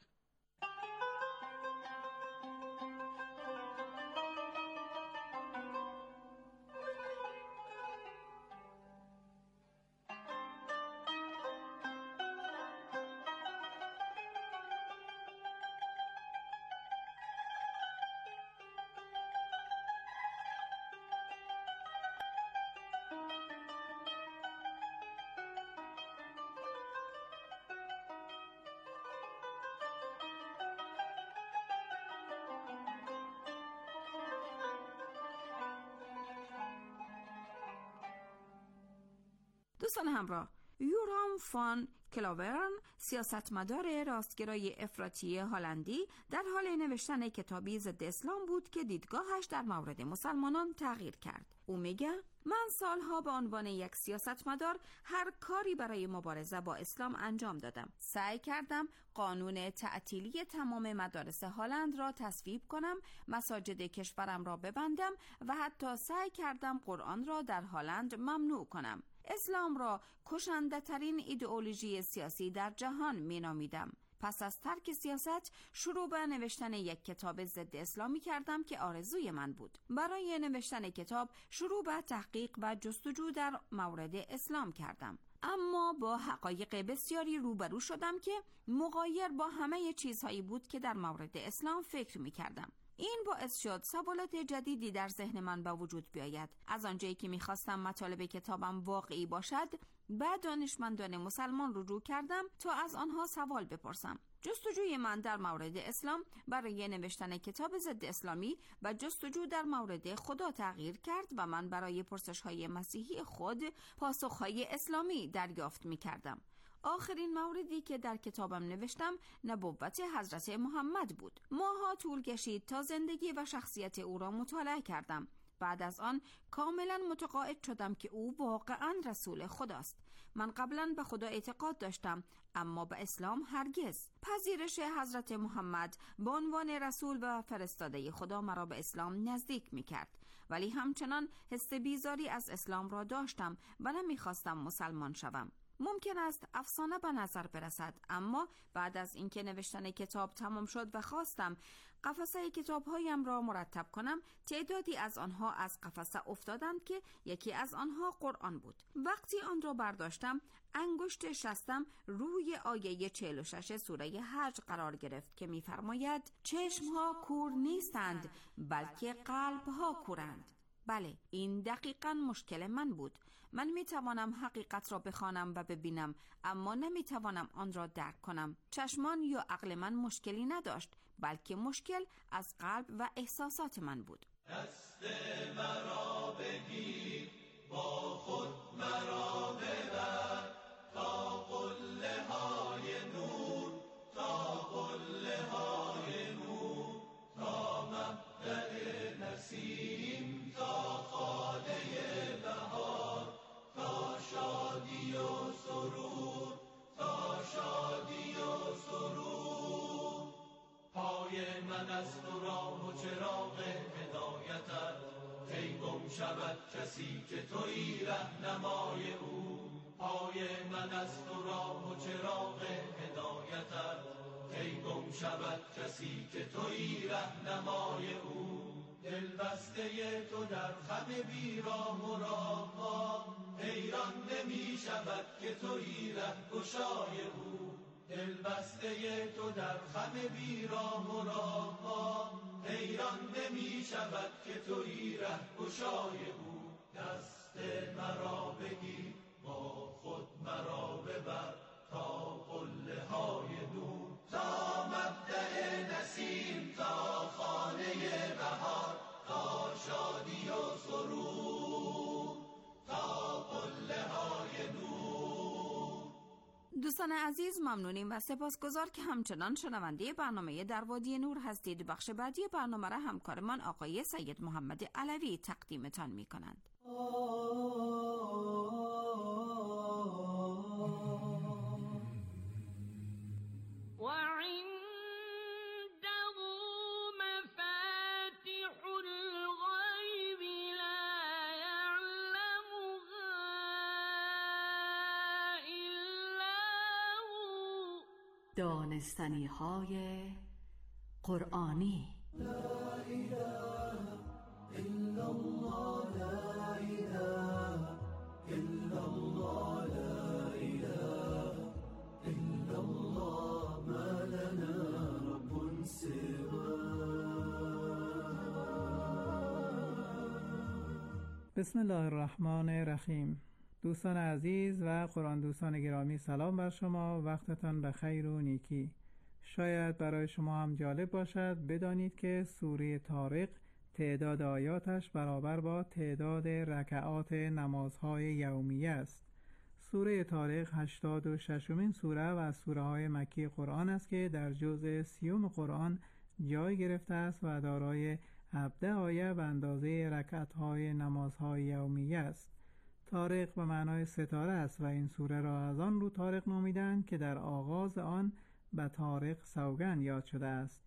دوستان همراه، یورام فان کلاورن، سیاستمدار راستگرای افراطی هلندی، در حال نوشتن کتابی ضد اسلام بود که دیدگاهش در مورد مسلمانان تغییر کرد. او میگه: من سالها به عنوان یک سیاستمدار هر کاری برای مبارزه با اسلام انجام دادم. سعی کردم قانون تعطیلی تمام مدارس هلند را تصویب کنم، مساجد کشورم را ببندم و حتی سعی کردم قرآن را در هلند ممنوع کنم. اسلام را کشنده ترین ایدئولوژی سیاسی در جهان می نامیدم. پس از ترک سیاست شروع به نوشتن یک کتاب ضد اسلامی کردم که آرزوی من بود. برای نوشتن کتاب شروع به تحقیق و جستجو در مورد اسلام کردم، اما با حقایق بسیاری روبرو شدم که مغایر با همه چیزهایی بود که در مورد اسلام فکر می کردم. این باعث شد سوالات جدیدی در ذهن من به وجود بیاید. از آنجایی که می‌خواستم مطالب کتابم واقعی باشد، به دانشمندان مسلمان رجوع کردم تا از آنها سوال بپرسم. جستجوی من در مورد اسلام برای نوشتن کتاب ضد اسلامی و جستجو در مورد خدا تغییر کرد و من برای پرسش‌های مسیحی خود پاسخ‌های اسلامی دریافت می‌کردم. آخرین موردی که در کتابم نوشتم نبوت حضرت محمد بود. ماها طول کشید تا زندگی و شخصیت او را مطالعه کردم. بعد از آن کاملا متقاعد شدم که او واقعا رسول خداست. من قبلا به خدا اعتقاد داشتم، اما به اسلام هرگز. پذیرش حضرت محمد به عنوان رسول و فرستاده خدا مرا به اسلام نزدیک می‌کرد، ولی همچنان حس بیزاری از اسلام را داشتم و نمی‌خواستم مسلمان شوم. ممکن است افسانه به نظر برسد، اما بعد از اینکه نوشتن کتاب تمام شد و خواستم قفسه کتابهایم را مرتب کنم، تعدادی از آنها از قفسه افتادند که یکی از آنها قرآن بود. وقتی آن را برداشتم، انگشت شستم روی آیه 46 سوره حج قرار گرفت که می‌فرماید: چشم‌ها کور نیستند، بلکه قلب‌ها کورند. بله، این دقیقاً مشکل من بود. من می توانم حقیقت را بخوانم و ببینم، اما نمی توانم آن را درک کنم. چشمان یا عقل من مشکلی نداشت، بلکه مشکل از قلب و احساسات من بود. دست مرا بگیر، با خود مرا ببر، تا قله های نور، تا قله های نور، تا مبدأ نسیم، تا خانه بهار، تا شادی و سرور، تا شادی و سرور. پای من از تو راه و چراغ هدایتت، کی گم شود کسی که تویی رهنمای او. پای من از تو راه و چراغ هدایتت، کی گم شود کسی که تویی رهنمای او. دل بسته تو در خم بیراه و راهها، حیران نمی شود که تویی رهگشای او. دل بسته تو در خم بیراه و راهها، حیران نمی شود که تویی رهگشای او. دست مرا بگیر، با خود مرا ببر، تا قله های نور، تا مبدأ نسیم، تا خانه بهار، تا شادی و سرور، تا قله های نور. دوستان عزیز، ممنونیم و سپاسگزار که همچنان شنونده برنامه در وادی نور هستید. بخش بعدی برنامه را همکارمان آقای سید محمد علوی تقدیمتان می کنند. دانستنی های قرآنی. لا اله الا الله، لا اله الا الله، لا اله الا الله، ما لنا رب سواه. بسم الله الرحمن الرحیم. دوستان عزیز و قرآن دوستان گرامی، سلام بر شما، وقتتان بخیر و نیکی. شاید برای شما هم جالب باشد بدانید که سوره طارق تعداد آیاتش برابر با تعداد رکعات نمازهای یومیه است. سوره طارق 86مین سوره و از سوره های مکی قرآن است که در جزء 30 قرآن جای گرفته است و دارای 17 آیه به اندازه رکعت‌های نمازهای یومیه است. طارق به معنای ستاره است و این سوره را از آن رو طارق نامیدند که در آغاز آن به طارق سوگند یاد شده است.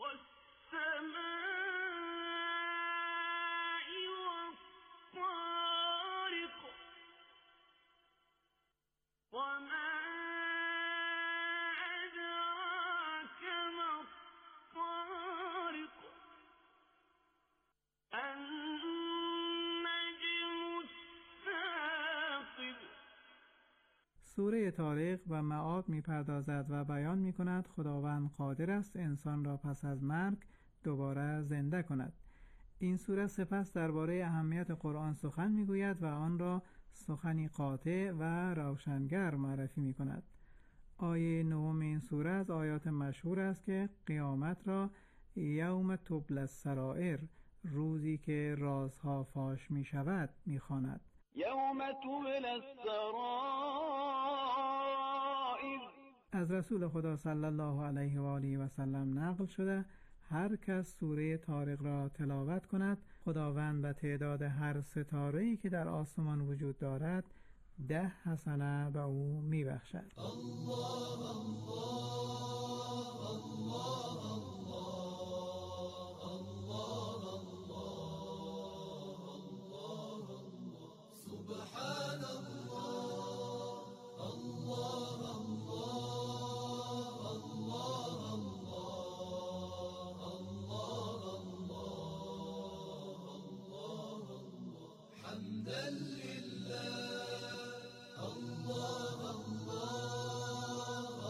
سوره طارق و معاد می‌پردازد و بیان می‌کند خداوند قادر است انسان را پس از مرگ دوباره زنده کند. این سوره سپس درباره اهمیت قرآن سخن می‌گوید و آن را سخنی قاطع و روشنگر معرفی می‌کند. آیه 9 این سوره از آیات مشهور است که قیامت را یوم تبلی السرائر، روزی که رازها فاش می‌شود، می‌خواند. یوم تبلی السرائر. از رسول خدا صلی الله علیه و آله و سلم نقل شده هر کس سوره طارق را تلاوت کند، خداوند به تعداد هر ستاره‌ای که در آسمان وجود دارد 10 حسنه به او میبخشد. الله الله الله الله، سبحان الله، الله الله الله الله، حمدا لله، الله الله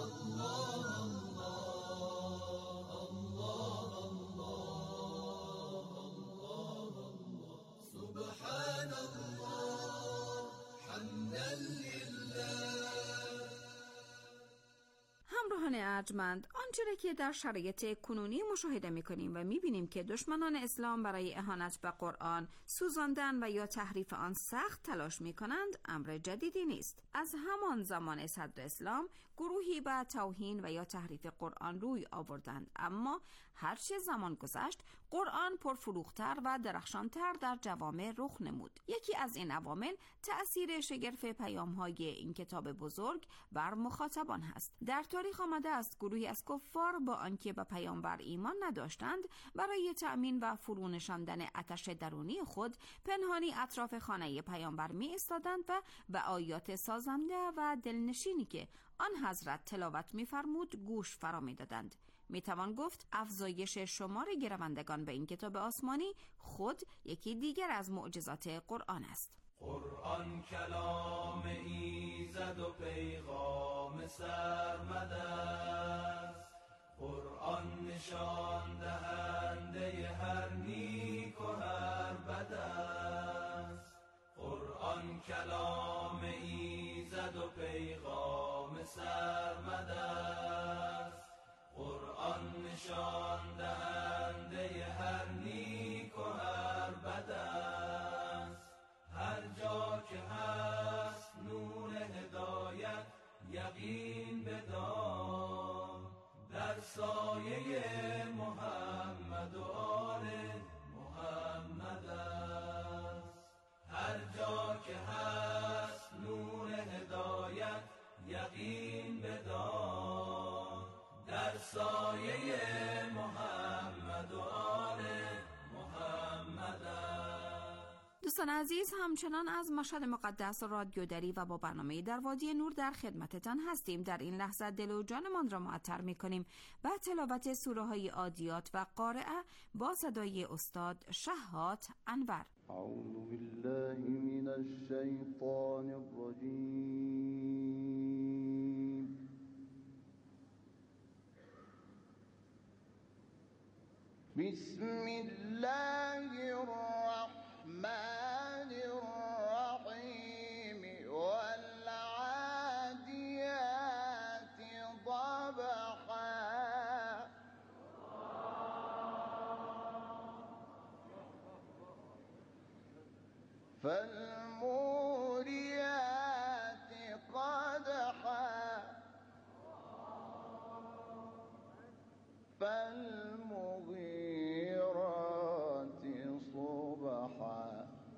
الله الله، سبحان ارجمند، آنچه که در شرایط کنونی مشاهده می‌کنیم و می‌بینیم که دشمنان اسلام برای اهانت به قرآن، سوزاندن و یا تحریف آن سخت تلاش می‌کنند، امر جدیدی نیست. از همان زمان صدر اسلام گروهی به توهین و یا تحریف قرآن روی آوردند، اما هرچه زمان گذشت قرآن پرفروغ‌تر و درخشانتر در جوامع رخ نمود. یکی از این عوامل تأثیر شگرف پیام‌های این کتاب بزرگ بر مخاطبان هست. در تاریخ آمده است گروهی از کفار با آنکه به پیامبر ایمان نداشتند، برای تأمین و فرونشاندن آتش درونی خود پنهانی اطراف خانه پیامبر می ایستادند و به آیات سازنده و دلنشینی که آن حضرت تلاوت می‌فرمود گوش فرا می‌دادند. میتوان گفت افزایش شمار گروندگان به این کتاب آسمانی خود یکی دیگر از معجزات قرآن است. قرآن کلام ایزد و پیغام سرمد است، قرآن نشان دهنده هر نیک و هر بد است. قرآن کلام ایزد و پیغام سرمد است، قرآن نشان دهنده هر نیک و هر بد است. هر جا که هست نور هدایت یقین بدان، در سایه محمد و آل محمد است. هر جا که هست نور هدایت یقین بدان، در سایه محمد و آل محمد است. دوستان عزیز، همچنان از مشهد مقدس رادیو دری و با برنامه در وادی نور در خدمتتان هستیم. در این لحظه دل و جانمان را معطر می‌کنیم با تلاوت سوره های عادیات و قارعه با صدای استاد شهاب انور. اعوذ بالله من الشیطان الرجیم. بسم الله الرحمن الرحیم. والعادیات ضبحا. فالموریات قدحا. فالمغيرات صبحا.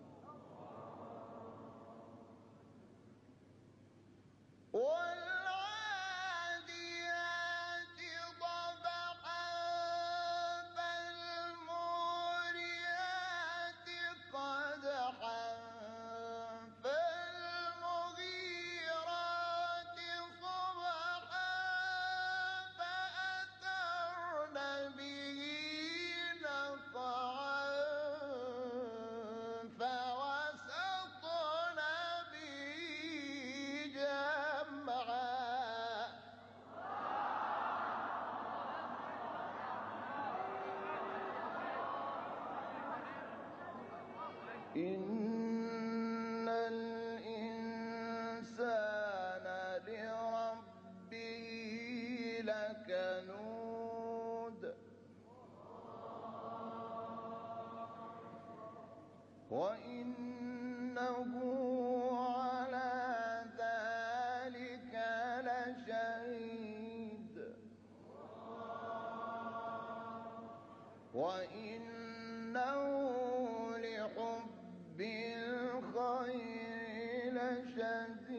والعاديات ضبحا. فالموريات قدحا. فالمغيرات صبحا. فأثرن به نقعا. فوسطن به جمعا. إن الإنسان لربه لكنود. وإنه على ذلك لشهيد. وإنه لحب الخير لشديد.